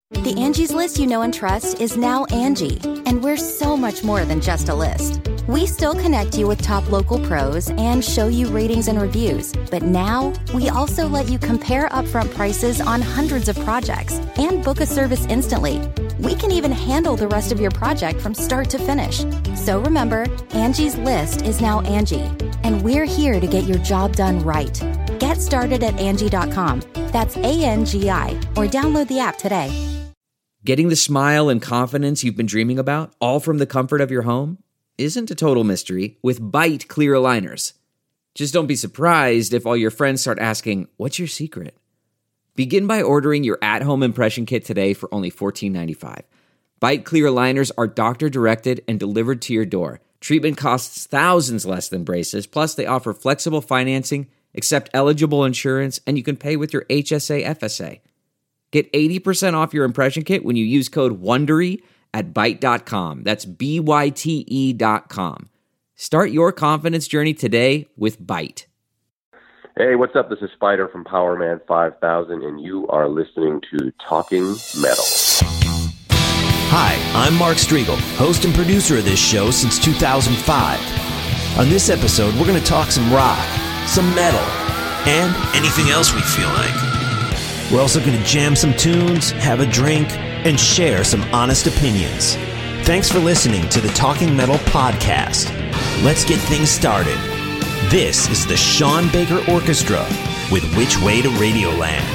The Angie's List you know and trust is now Angie, and we're so much more than just a list. We still connect you with top local pros and show you ratings and reviews, but now we also let you compare upfront prices on hundreds of projects and book a service instantly. We can even handle the rest of your project from start to finish. So remember, Angie's List is now Angie, and we're here to get your job done right. Get started at Angie.com. That's ANGI, or download the app today. Getting the smile and confidence you've been dreaming about, all from the comfort of your home, isn't a total mystery with Byte clear aligners. Just don't be surprised if all your friends start asking, "What's your secret?" Begin by ordering your at-home impression kit today for only $14.95. Byte clear aligners are doctor-directed and delivered to your door. Treatment costs thousands less than braces, plus they offer flexible financing, accept eligible insurance, and you can pay with your HSA FSA. Get 80% off your impression kit when you use code WONDERY at Byte.com. That's BYTE.com. Start your confidence journey today with Byte. Hey, what's up? This is Spider from Power Man 5000, and you are listening to Talking Metal. Hi, I'm Mark Striegel, host and producer of this show since 2005. On this episode, we're going to talk some rock, some metal, and anything else we feel like. We're also going to jam some tunes, have a drink, and share some honest opinions. Thanks for listening to the Talking Metal Podcast. Let's get things started. This is the Sean Baker Orchestra with Which Way to Radioland.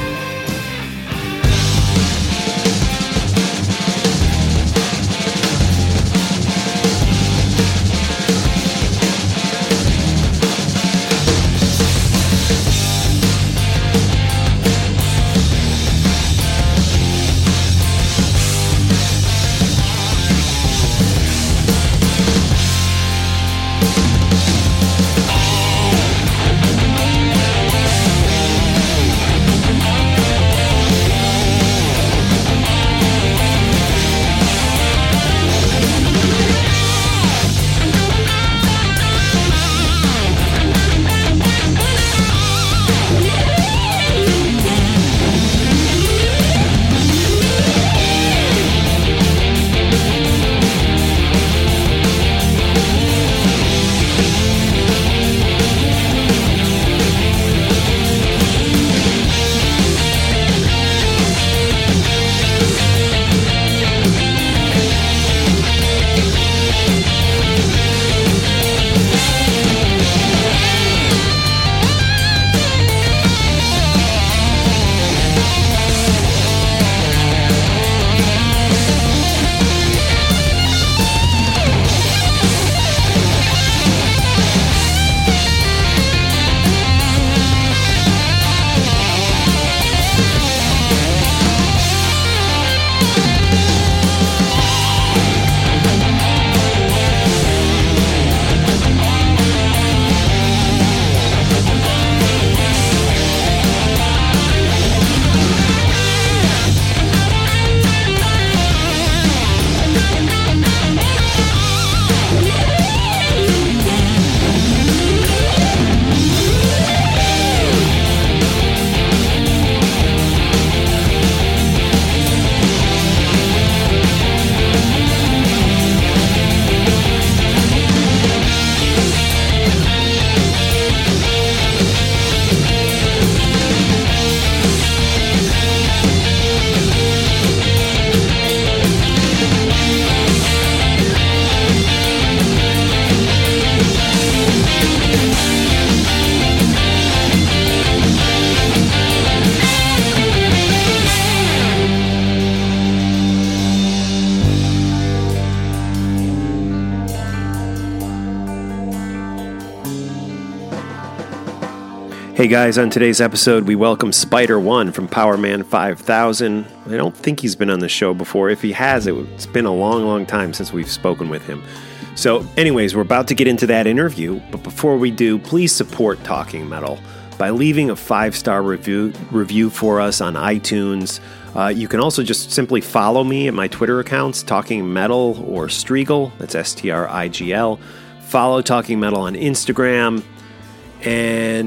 Hey guys, on today's episode, we welcome Spider1 from Power Man 5000. I don't think he's been on the show before. If he has, it's been a long, long time since we've spoken with him. So anyways, we're about to get into that interview, but before we do, please support Talking Metal by leaving a 5-star review for us on iTunes. You can also just simply follow me at my Twitter accounts, Talking Metal or Striegel, that's Strigl. Follow Talking Metal on Instagram, and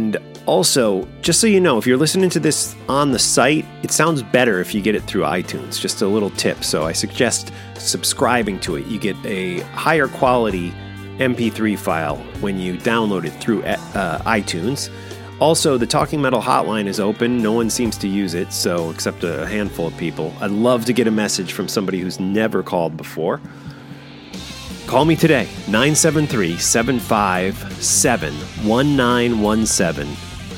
Also, just so you know, if you're listening to this on the site, it sounds better if you get it through iTunes. Just a little tip. So I suggest subscribing to it. You get a higher quality MP3 file when you download it through iTunes. Also, the Talking Metal hotline is open. No one seems to use it, so except a handful of people. I'd love to get a message from somebody who's never called before. Call me today, 973-757-1917.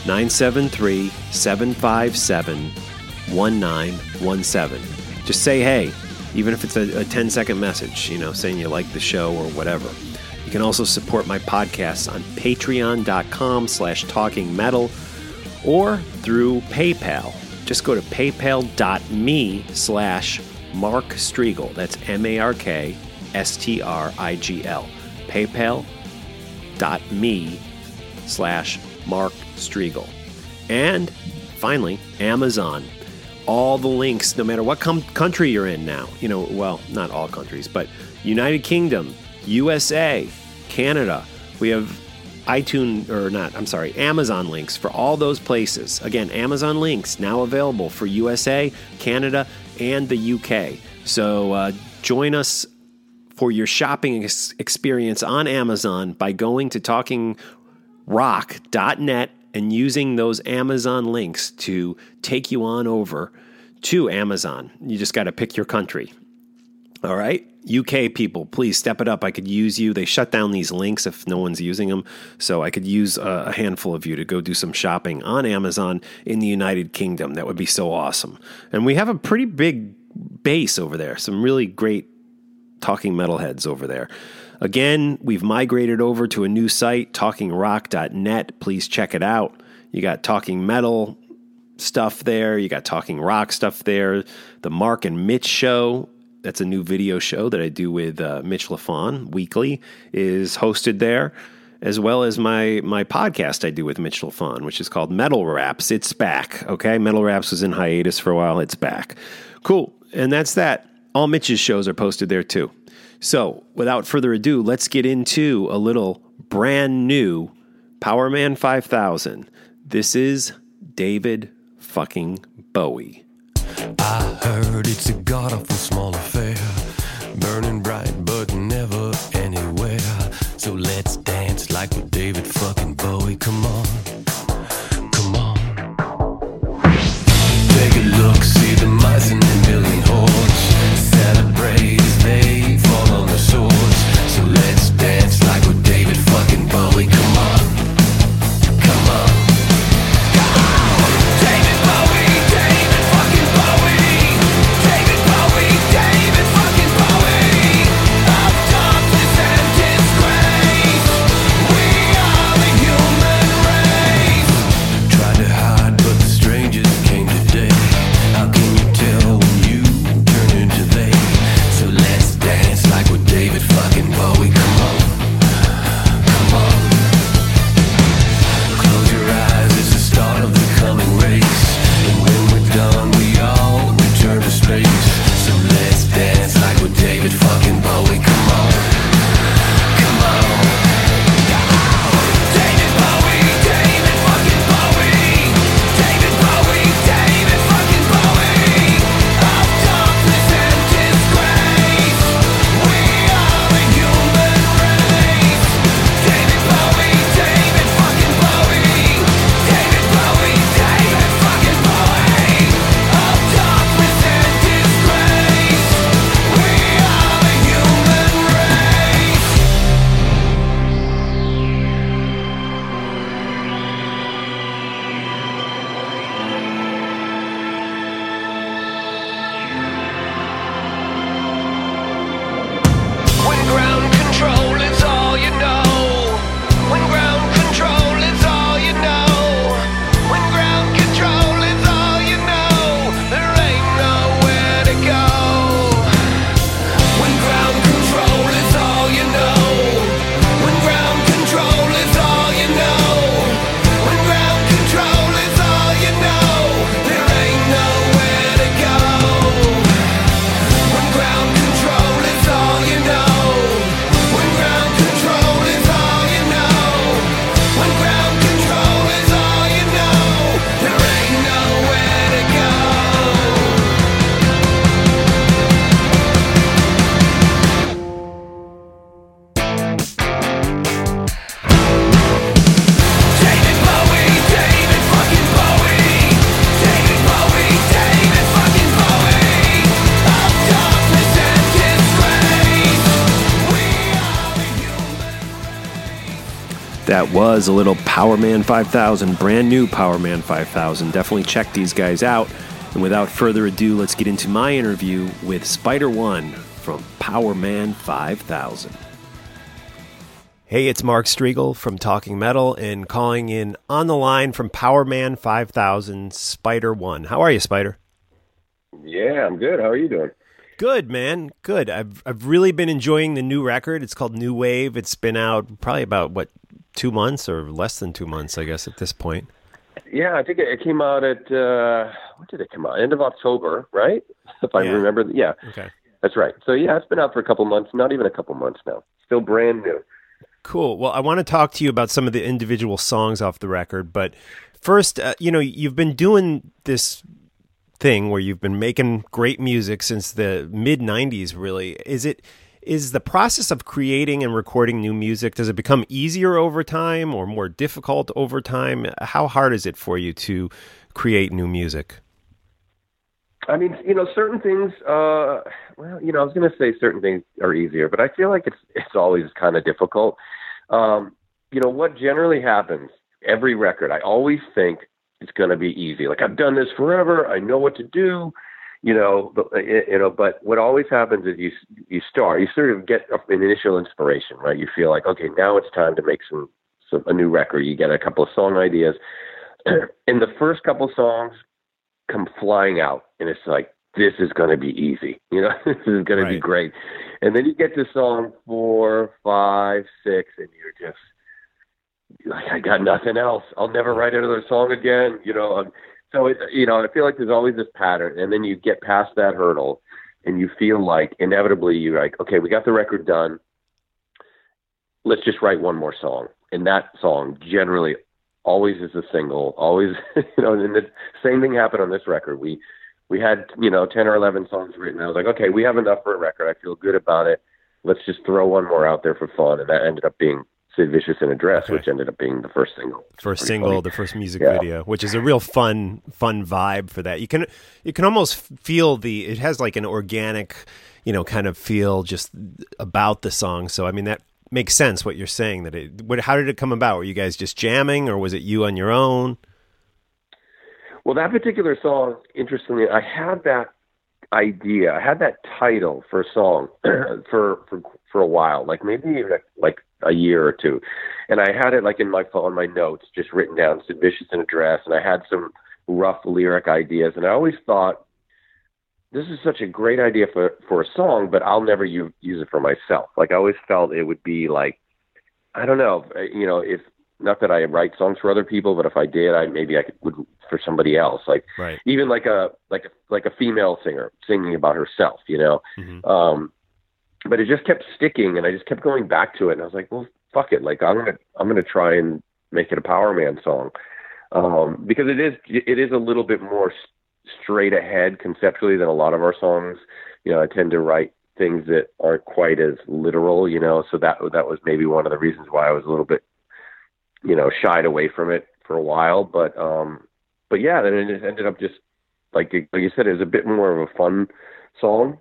973-757-1917. Just say hey, even if it's a 10-second message, saying you like the show or whatever. You can also support my podcasts on patreon.com/talkingmetal or through PayPal. Just go to paypal.me/Mark Strigl. That's MarkStrigl. paypal.me/Mark Strigl. And finally, Amazon. All the links, no matter what country you're in now. Well, not all countries, but United Kingdom, USA, Canada. We have Amazon links for all those places. Again, Amazon links now available for USA, Canada, and the UK. So join us for your shopping experience on Amazon by going to talkingrock.net and using those Amazon links to take you on over to Amazon. You just got to pick your country. All right? UK people, please step it up. I could use you. They shut down these links if no one's using them. So I could use a handful of you to go do some shopping on Amazon in the United Kingdom. That would be so awesome. And we have a pretty big base over there. Some really great talking metalheads over there. Again, we've migrated over to a new site, talkingrock.net. Please check it out. You got Talking Metal stuff there. You got Talking Rock stuff there. The Mark and Mitch Show, that's a new video show that I do with Mitch LaFon weekly, is hosted there, as well as my podcast I do with Mitch LaFon, which is called Metal Raps. It's back, okay? Metal Raps was in hiatus for a while. It's back. Cool. And that's that. All Mitch's shows are posted there too. So, without further ado, let's get into a little brand new Powerman 5000. This is David fucking Bowie. I heard it's a god-awful small affair, burning bright but never anywhere. So let's dance like with David fucking Bowie. Come on, come on. Take a look, see the mice in the million hordes. Celebrate as they fall on their swords. So let's dance like with David fucking Bowie. Come on, come on. David Bowie, David fucking Bowie. David Bowie, David That was a little Power Man 5000, brand new Power Man 5000. Definitely check these guys out. And without further ado, let's get into my interview with Spider One from Power Man 5000. Hey, it's Mark Striegel from Talking Metal and calling in on the line from Power Man 5000, Spider One. How are you, Spider? Yeah, I'm good. How are you doing? Good, man. Good. I've really been enjoying the new record. It's called New Wave. It's been out probably about, 2 months or less than 2 months, I guess, at this point. Yeah, I think it came out at, when did it come out? End of October, right? If I remember. Yeah. Okay. That's right. So, yeah, it's been out for a couple months, not even a couple months now. Still brand new. Cool. Well, I want to talk to you about some of the individual songs off the record. But first, you've been doing this thing where you've been making great music since the mid-'90s, really. Is the process of creating and recording new music, does it become easier over time or more difficult over time? How hard is it for you to create new music? I mean, certain things, I was going to say certain things are easier, but I feel like it's always kind of difficult. What generally happens, every record, I always think it's going to be easy. Like, I've done this forever. I know what to do. But what always happens is you sort of get an initial inspiration, right? You feel like, okay, now it's time to make a new record. You get a couple of song ideas, and the first couple songs come flying out, and it's like, this is going to be easy. This is going to be great. And then you get to song 4, 5, 6, and you're just like, I got nothing else. I'll never write another song again. So, I feel like there's always this pattern, and then you get past that hurdle, and you feel like inevitably you're like, okay, we got the record done. Let's just write one more song. And that song generally always is a single, always, and the same thing happened on this record. We had, 10 or 11 songs written. I was like, okay, we have enough for a record. I feel good about it. Let's just throw one more out there for fun. And that ended up being Sid Vicious in a Dress, which ended up being the first single. The first music video, which is a real fun vibe for that. You can almost feel it has like an organic, kind of feel just about the song. So, I mean, that makes sense what you're saying. How did it come about? Were you guys just jamming, or was it you on your own? Well, that particular song, interestingly, I had that idea. I had that title for a song for a while, like maybe like a year or two. And I had it like in my phone, my notes, just written down, Sid Vicious in a Dress. And I had some rough lyric ideas. And I always thought, this is such a great idea for a song, but I'll never use it for myself. Like, I always felt it would be like, I don't know, if not that I write songs for other people, but if I did, I would for somebody else. Like, even like a female singer singing about herself, Mm-hmm. But it just kept sticking, and I just kept going back to it. And I was like, well, fuck it. Like, I'm gonna try and make it a Power Man song, because it is a little bit more straight ahead conceptually than a lot of our songs. I tend to write things that aren't quite as literal, So that was maybe one of the reasons why I was a little bit, shied away from it for a while. But yeah, then it ended up just like you said, it was a bit more of a fun song.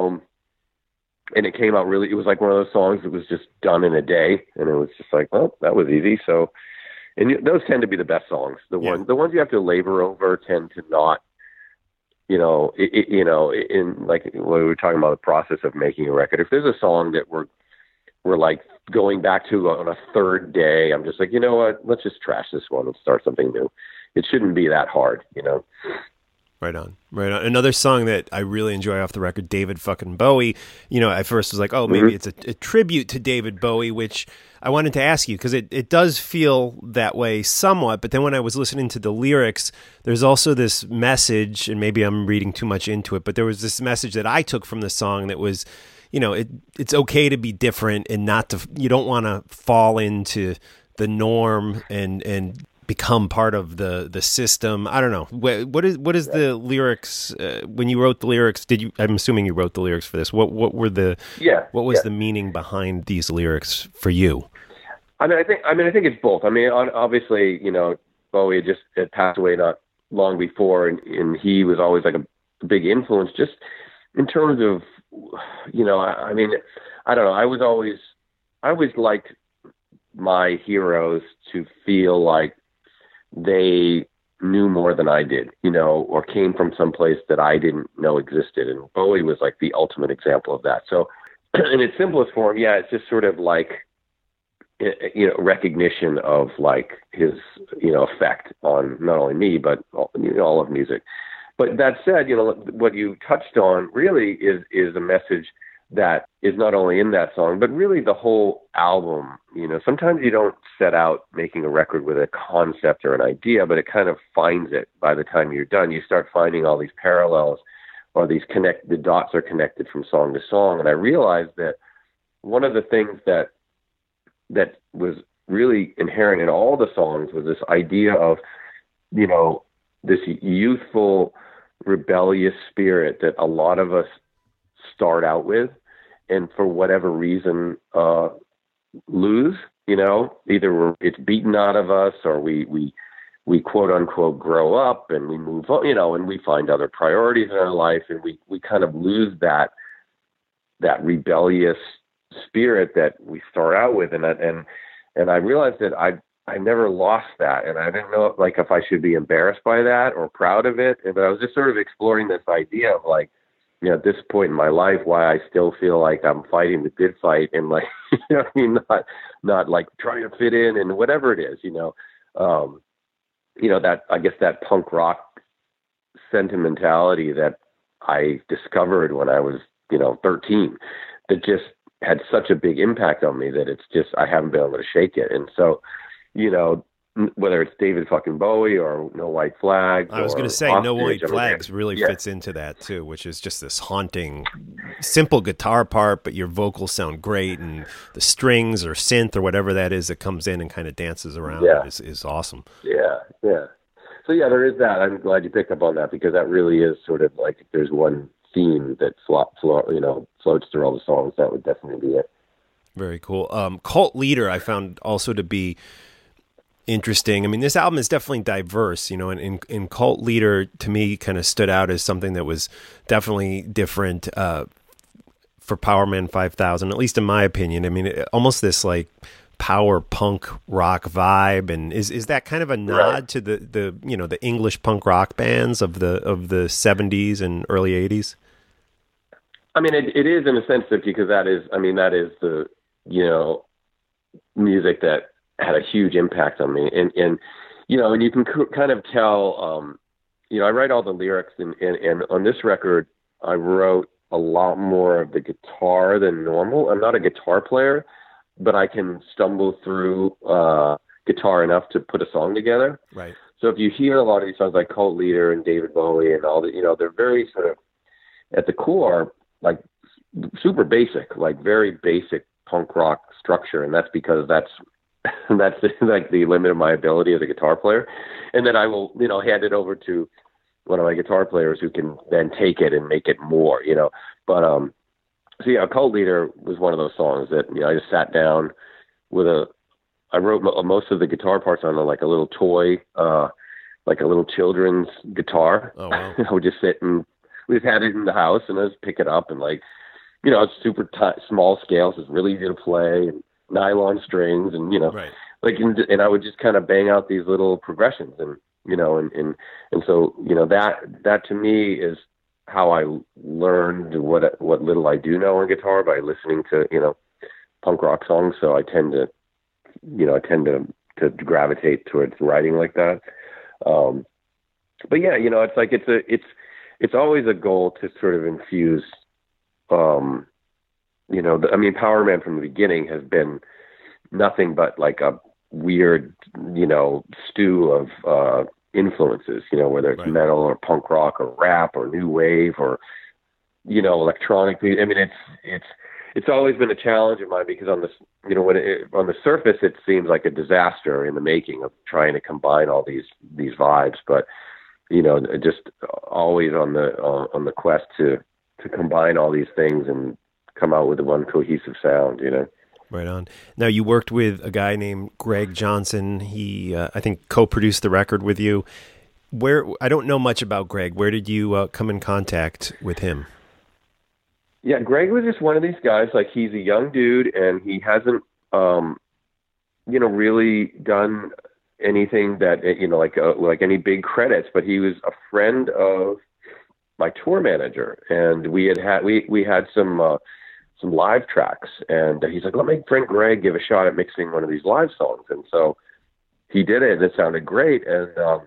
And it came out it was like one of those songs that was just done in a day. And it was just like, well, that was easy. So, and those tend to be the best songs. The ones you have to labor over tend to not, in like when we were talking about the process of making a record, if there's a song that we're like going back to on a third day, I'm just like, you know what, let's just trash this one and start something new. It shouldn't be that hard, Right on. Another song that I really enjoy off the record, David fucking Bowie. I first was like, oh, maybe it's a tribute to David Bowie, which I wanted to ask you, because it does feel that way somewhat. But then when I was listening to the lyrics, there's also this message, and maybe I'm reading too much into it, but there was this message that I took from the song that was, it's okay to be different, and you don't want to fall into the norm and become part of the system. I don't know. What is the lyrics? When you wrote the lyrics, I'm assuming you wrote the lyrics for this. What were the the meaning behind these lyrics for you? I think it's both. I mean, obviously, Bowie had passed away not long before, and he was always like a big influence just in terms of, I don't know. I always liked my heroes to feel like they knew more than I did, or came from some place that I didn't know existed. And Bowie was like the ultimate example of that. So in its simplest form, it's just sort of like, recognition of like his, effect on not only me, but all of music. But that said, what you touched on really is a message that is not only in that song, but really the whole album. Sometimes you don't set out making a record with a concept or an idea, but it kind of finds it by the time you're done. You start finding all these parallels, or the dots are connected from song to song. And I realized that one of the things that was really inherent in all the songs was this idea of, this youthful, rebellious spirit that a lot of us start out with, and for whatever reason, lose, either it's beaten out of us, or we quote unquote grow up and we move on, and we find other priorities in our life, and we kind of lose that rebellious spirit that we start out with. And I realized that I never lost that. And I didn't know like if I should be embarrassed by that or proud of it. But I was just sort of exploring this idea of like, at this point in my life, why I still feel like I'm fighting the good fight, and like, not like trying to fit in and whatever it is, that, I guess that punk rock sentimentality that I discovered when I was, 13, that just had such a big impact on me that it's just, I haven't been able to shake it. And so, whether it's David fucking Bowie or No White Flags. I was going to say No White Flags really fits into that too, which is just this haunting, simple guitar part, but your vocals sound great, and the strings or synth or whatever that is that comes in and kind of dances around is awesome. Yeah. So there is that. I'm glad you picked up on that, because that really is sort of like, if there's one theme that floats through all the songs, that would definitely be it. Very cool. Cult Leader I found also to be interesting. I mean, this album is definitely diverse, and in Cult Leader to me kind of stood out as something that was definitely different for Powerman 5000, at least in my opinion. I mean, almost this like power punk rock vibe, and is that kind of a nod to the English punk rock bands of the 70s and early 80s? I mean, it is in a sense, that because that is the music that had a huge impact on me, and you can kind of tell. I write all the lyrics, and on this record, I wrote a lot more of the guitar than normal. I'm not a guitar player, but I can stumble through guitar enough to put a song together. Right. So if you hear a lot of these songs like Cult Leader and David Bowie and all that, they're very sort of at the core, like super basic, like very basic punk rock structure. And that's because that's like the limit of my ability as a guitar player. And then I will, hand it over to one of my guitar players who can then take it and make it more, but, Cult Leader was one of those songs that, I just sat down with I wrote most of the guitar parts on like a little toy, like a little children's guitar. Oh, wow. I would just sit, and we just had it in the house, and I just pick it up, and like, it's super small scales. It's really easy to play, and nylon strings, and, right. like, and I would just kind of bang out these little progressions, and, and so, that to me is how I learned what little I do know on guitar, by listening to, punk rock songs. So I tend to gravitate towards writing like that. But yeah, it's like, it's always a goal to sort of infuse, Power Man from the beginning has been nothing but like a weird, stew of, influences, whether it's metal or punk rock or rap or new wave or, electronic. I mean, it's always been a challenge of mine, because on this, on the surface, it seems like a disaster in the making of trying to combine all these vibes, but, just always on the quest to combine all these things and come out with one cohesive sound, Right on. Now, you worked with a guy named Greg Johnson. He, I think, co-produced the record with you. I don't know much about Greg. Where did you come in contact with him? Yeah, Greg was just one of these guys. Like, he's a young dude, and he hasn't, really done anything that, like any big credits, but he was a friend of my tour manager, and we had some live tracks, and he's like, let my friend Greg give a shot at mixing one of these live songs. And so he did it, and it sounded great. And,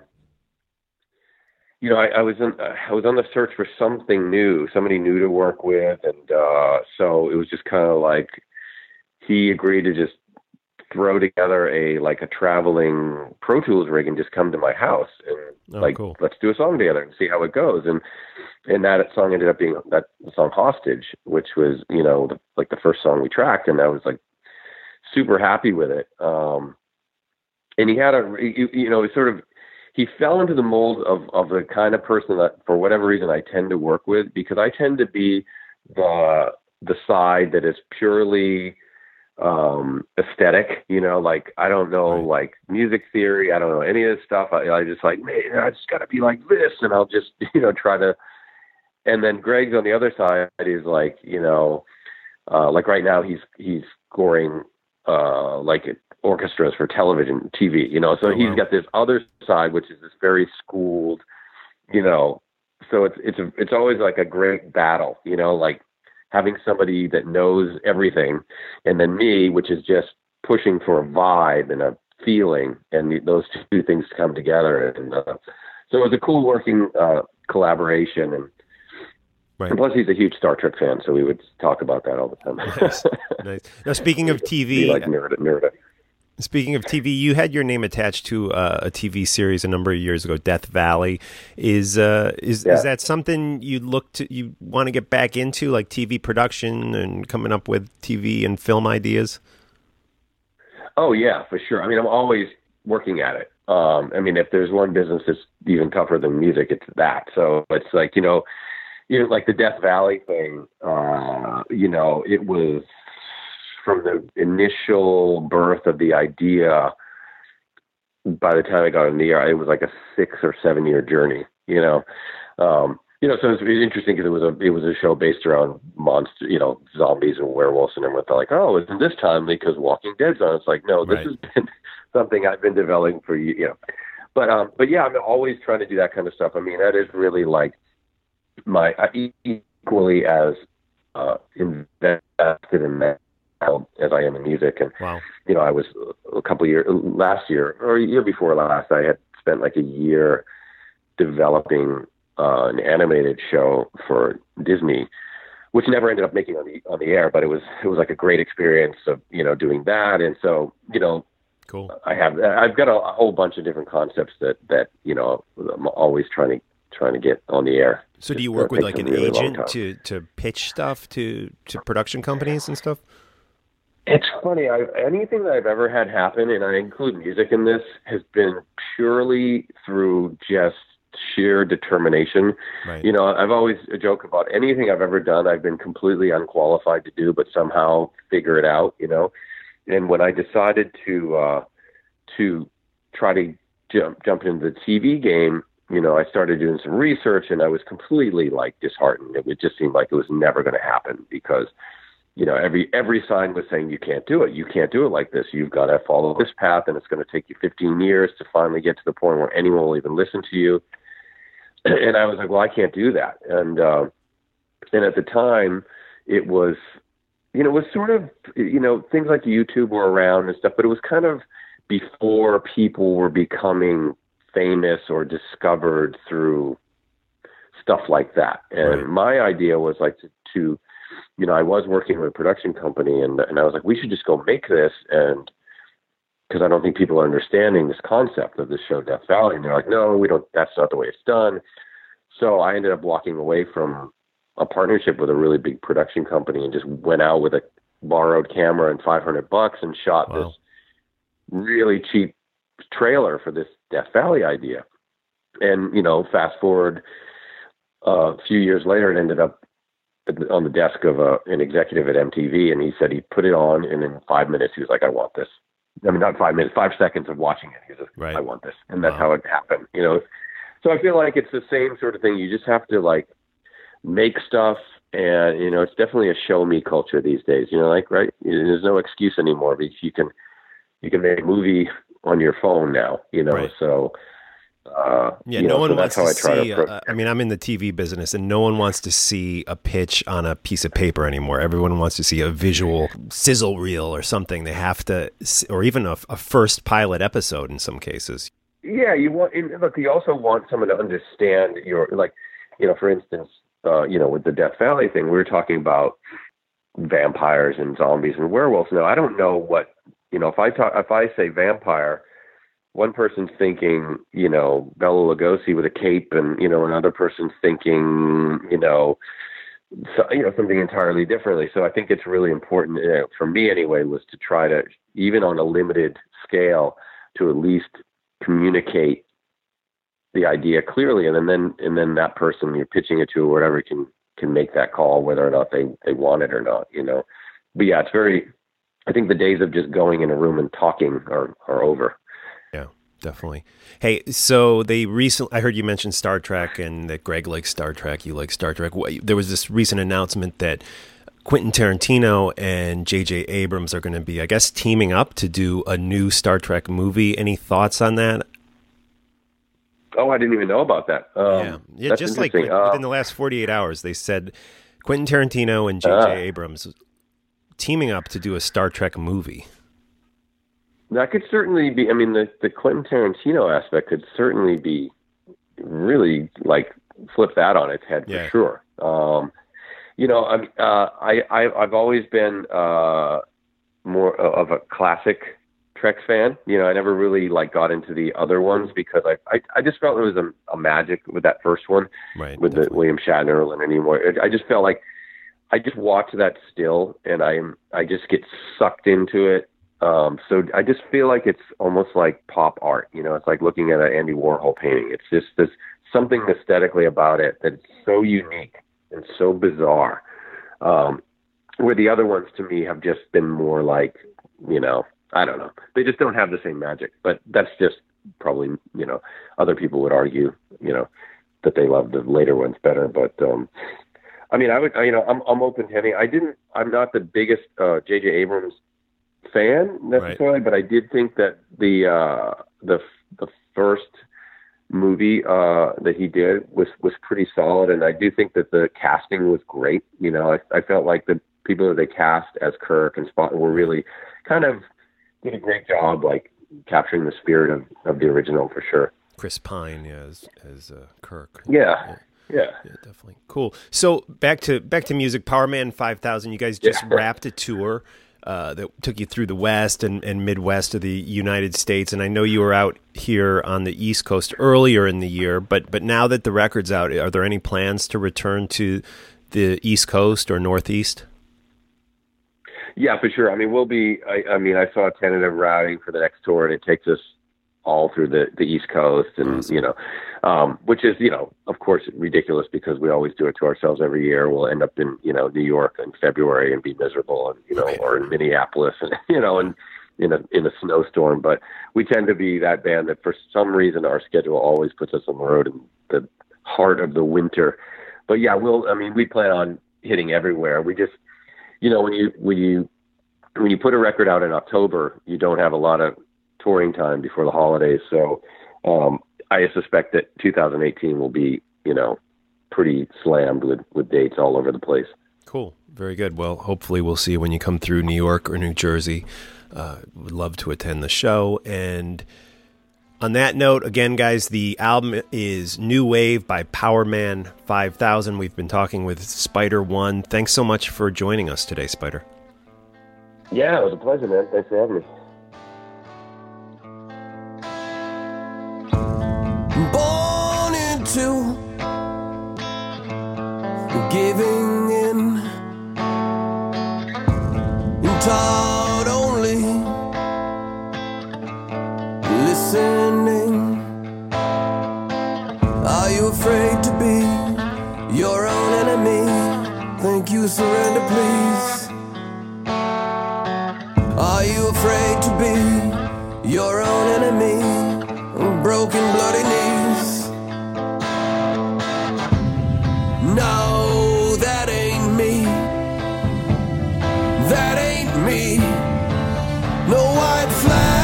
I was on the search for something new, somebody new to work with. And, so it was just kind of like, he agreed to just throw together a traveling Pro Tools rig and just come to my house and cool. Let's do a song together and see how it goes. And that song ended up being that song Hostage, which was, the first song we tracked. And I was super happy with it. And he had he fell into the mold of the kind of person that, for whatever reason, I tend to work with, because I tend to be the side that is purely aesthetic, I don't know, music theory. I don't know any of this stuff. I just man, I just gotta be like this. And I'll just, try to, and then Greg's on the other side is right now he's scoring, orchestras for television, TV, so he's got this other side, which is this very schooled, so it's always a great battle, having somebody that knows everything, and then me, which is just pushing for a vibe and a feeling, and those two things come together. And so it was a cool working collaboration. And, right. And plus, he's a huge Star Trek fan, so we would talk about that all the time. Nice. Now, speaking of TV, mirrored it. Speaking of TV, you had your name attached to a TV series a number of years ago, Death Valley. Is that something you want to get back into, like TV production and coming up with TV and film ideas? Oh yeah, for sure. I mean, I'm always working at it. If there's one business that's even tougher than music, it's that. So it's like the Death Valley thing. It was, from the initial birth of the idea, by the time I got in the air, it was a 6 or 7 year journey, so it's really interesting because it was a show based around monster, zombies and werewolves, and everyone's like, oh, isn't this time because Walking Dead's on? It's like, no, this has been something I've been developing for but yeah, I'm always trying to do that kind of stuff. I mean, that is really my equally as invested in that as I am in music. And, wow. I was a couple of years, last year or a year before last, I had spent a year developing an animated show for Disney, which never ended up making on the air, but it was a great experience of, doing that. And so, cool. I've got a whole bunch of different concepts that, I'm always trying to get on the air. So do you work with an really agent to pitch stuff to production companies and stuff? It's funny. Anything that I've ever had happen, and I include music in this, has been purely through just sheer determination. Right. I've always joked about anything I've ever done, I've been completely unqualified to do, but somehow figure it out, And when I decided to try to jump into the TV game, I started doing some research, and I was completely disheartened. It just seemed like it was never going to happen because, every sign was saying, you can't do it. You can't do it like this. You've got to follow this path, and it's going to take you 15 years to finally get to the point where anyone will even listen to you. And I was like, well, I can't do that. And at the time it was, it was sort of, things like YouTube were around and stuff, but it was kind of before people were becoming famous or discovered through stuff like that. And right. My idea was to I was working with a production company, and I was like, we should just go make this. And because I don't think people are understanding this concept of this show, Death Valley. And they're like, no, we don't, that's not the way it's done. So I ended up walking away from a partnership with a really big production company and just went out with a borrowed camera and $500 and shot wow. this really cheap trailer for this Death Valley idea. And, fast forward a few years later, it ended up on the desk of an executive at MTV, and he said he put it on, and in 5 minutes he was like, I want this. I mean, not 5 minutes, 5 seconds of watching it. He was like, right. I want this. And that's how it happened, So I feel like it's the same sort of thing. You just have to make stuff, and, it's definitely a show me culture these days, right? There's no excuse anymore because you can make a movie on your phone now, Right. So, no one wants that's to how I try see. to approach it. I'm in the TV business, and no one wants to see a pitch on a piece of paper anymore. Everyone wants to see a visual sizzle reel or something. They have to, or even a first pilot episode in some cases. Yeah, you also want someone to understand your, for instance, with the Death Valley thing, we were talking about vampires and zombies and werewolves. Now, I don't know what, if I say vampire, one person's thinking, Bela Lugosi with a cape, and another person's thinking, something entirely differently. So I think it's really important, for me anyway, was to try to, even on a limited scale, to at least communicate the idea clearly, and then that person you're pitching it to or whatever can make that call whether or not they want it or not. But yeah, I think the days of just going in a room and talking are over. Yeah, definitely. Hey, so I heard you mention Star Trek and that Greg likes Star Trek, you like Star Trek. There was this recent announcement that Quentin Tarantino and J.J. Abrams are going to be, I guess, teaming up to do a new Star Trek movie. Any thoughts on that? Oh, I didn't even know about that. Yeah, just like within the last 48 hours, they said Quentin Tarantino and J.J. Abrams teaming up to do a Star Trek movie. That could certainly be, the Quentin Tarantino aspect could certainly be really, flip that on its head for sure. I've always been more of a classic Trek fan. I never really got into the other ones because I just felt there was a magic with that first one, right, with the William Shatner and anymore. I just felt like I just watch that still, and I just get sucked into it. So I just feel like it's almost like pop art. It's like looking at an Andy Warhol painting. It's just there's something aesthetically about it that's so unique and so bizarre. Where the other ones to me have just been more like, I don't know. They just don't have the same magic, but that's just probably, other people would argue, that they love the later ones better. But, I'm open to anything. I'm not the biggest, J.J. Abrams fan necessarily, right, but I did think that the first movie, that he did was pretty solid. And I do think that the casting was great. I felt like the people that they cast as Kirk and Spock were really kind of did a great job, capturing the spirit of the original for sure. Chris Pine, as Kirk. Yeah, definitely cool. So back to music. Power Man 5000. You guys just wrapped a tour that took you through the West and Midwest of the United States, and I know you were out here on the East Coast earlier in the year. But now that the record's out, are there any plans to return to the East Coast or Northeast? Yeah, for sure. We'll be. I saw a tentative routing for the next tour, and it takes us all through the East Coast, and which is of course ridiculous because we always do it to ourselves every year. We'll end up in New York in February and be miserable, and or in Minneapolis, and and in a snowstorm. But we tend to be that band that for some reason our schedule always puts us on the road in the heart of the winter. But yeah, we plan on hitting everywhere. We just when you put a record out in October, you don't have a lot of touring time before the holidays. So I suspect that 2018 will be, pretty slammed with dates all over the place. Cool. Very good. Well, hopefully we'll see you when you come through New York or New Jersey. Would love to attend the show. And on that note, again, guys, the album is New Wave by Power Man 5000. We've been talking with Spider One. Thanks so much for joining us today, Spider. Yeah, it was a pleasure, man. Thanks for having me. Born into giving in, taught only listening. Are you afraid to be your own enemy? Think you surrender, please. Are you afraid to be your own enemy? Broken, bloody knees. No, that ain't me. That ain't me. No white flag.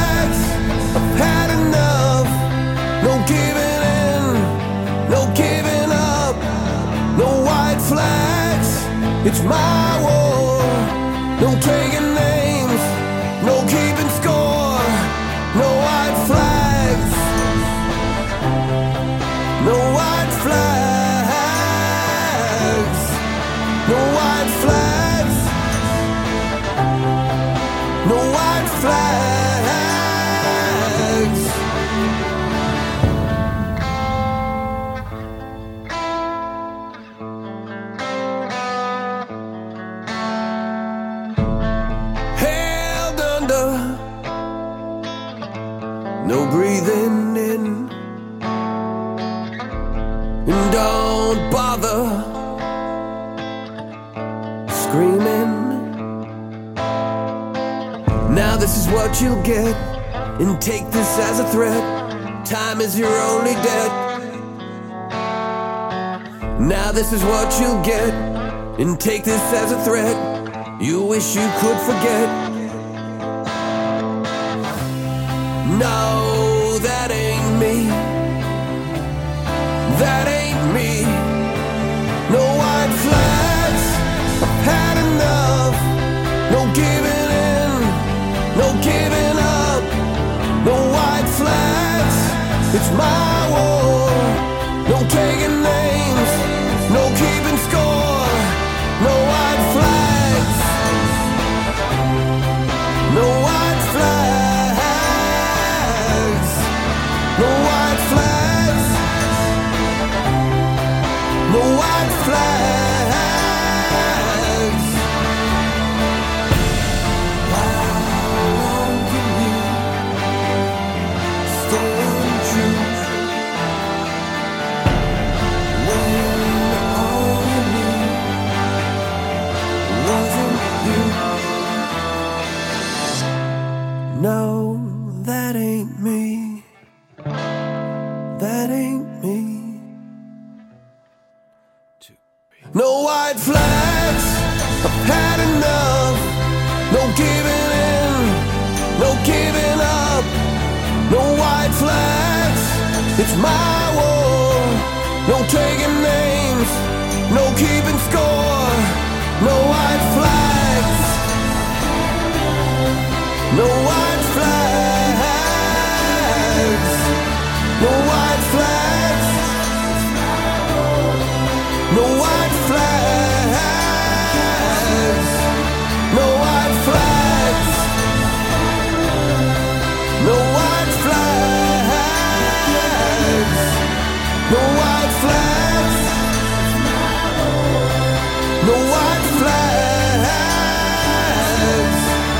It's my war. No taking names, no keeping score, no white flags, no white flags, no white flags, no white flags. Held under, no breathing in, and don't bother screaming. Now this is what you'll get, and take this as a threat. Time is your only debt. Now this is what you'll get, and take this as a threat. You wish you could forget. No, that ain't me. That ain't me. No white flags, I've had enough. No giving in, no giving up. No white flags, it's my war. No taking names, no keeping score. No white flags, no white flags, no white flags, no white flags. How long can you stay true when all you knew wasn't you? No, that ain't me. That ain't me. No white flags, I've had enough. No giving in, no giving up. No white flags, it's my war. No taking names, no keeping score. No white flags, no white flags, no white flags, no white flags, no white flags, no white flags, no white flags, no white flags.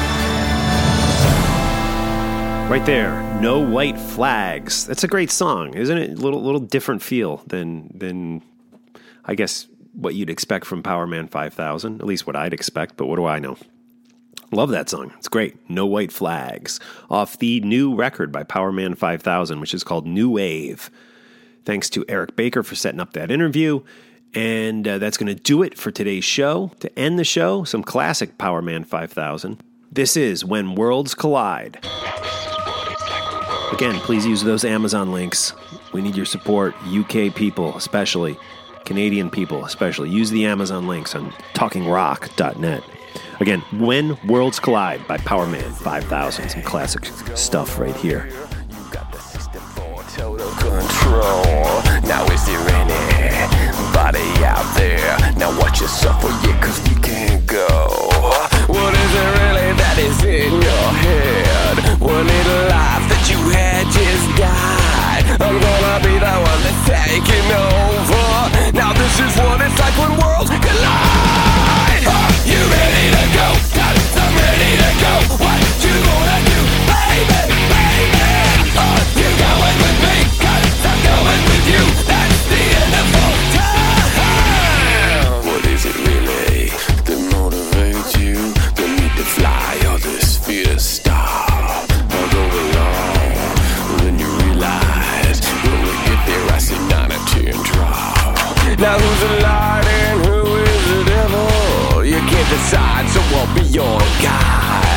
Right there, No White Flags. That's a great song, isn't it? A little different feel than I guess what you'd expect from Power Man 5000. At least what I'd expect, but what do I know? Love that song. It's great. No White Flags, off the new record by Power Man 5000, which is called New Wave. Thanks to Eric Baker for setting up that interview. And that's going to do it for today's show. To end the show, some classic Power Man 5000. This is When Worlds Collide. Again, please use those Amazon links. We need your support, UK people especially, Canadian people especially. Use the Amazon links on talkingrock.net. Again, When Worlds Collide by Power Man 5000. Some classic stuff right here. Total control. Now is there anybody out there? Now watch yourself, oh yeah, cause we can't go. What is it really that is in your head? One little life that you had just died. I'm gonna be the one that's taking over. Now this is what it's like when worlds collide. You ready to go? Cause I'm ready to go. What you gonna do, baby, baby? You going with me? Cause I'm going with you. That's the end of all time. What is it really that motivates you? The need to fly or this fear to stop? I'll go along. Then you realize when we get there, I see 9 or 10 drop. Now who's the light and who is the devil? You can't decide, so I'll be your guide.